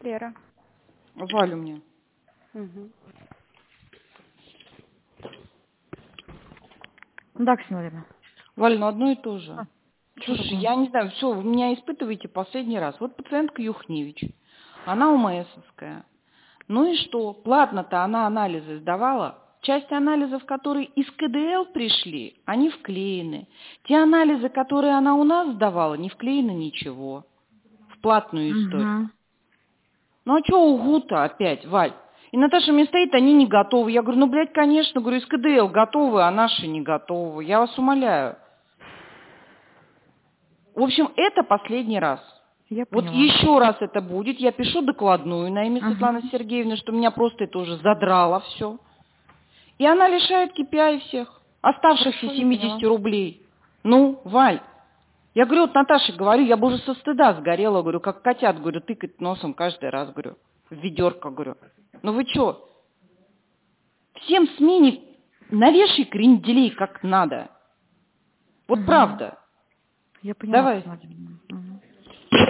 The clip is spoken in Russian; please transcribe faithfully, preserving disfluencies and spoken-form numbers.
Лера. Валю мне. Угу. Да, Ксения Валерьевна. Валь, ну одно и то же. А, Слушай, такое? я не знаю, все, вы меня испытываете последний раз. Вот пациентка Юхневич, она УМСовская. Ну и что? Платно-то она анализы сдавала. Часть анализов, которые из КДЛ пришли, они вклеены. Те анализы, которые она у нас сдавала, не вклеено ничего. В платную историю. Угу. Ну а что угу-то опять, Валь? И Наташа мне стоит, они не готовы. Я говорю, ну, блядь, конечно, говорю, из КДЛ готовы, а наши не готовы. Я вас умоляю. В общем, это последний раз. Я Вот поняла. еще раз это будет, я пишу докладную на имя Угу. Светланы Сергеевны, что меня просто это уже задрало все. И она лишает ка пи ай всех, оставшихся Хорошо, я семьдесят поняла. рублей. Ну, Валь, я говорю, вот Наташе говорю, я бы уже со стыда сгорела, говорю, как котят, говорю, тыкать носом каждый раз, говорю, в ведерко, говорю. Ну вы что, всем СМИ не навешай кренделей как надо. Вот Угу. правда. Я поняла, Давай. Ксения Валерьевна.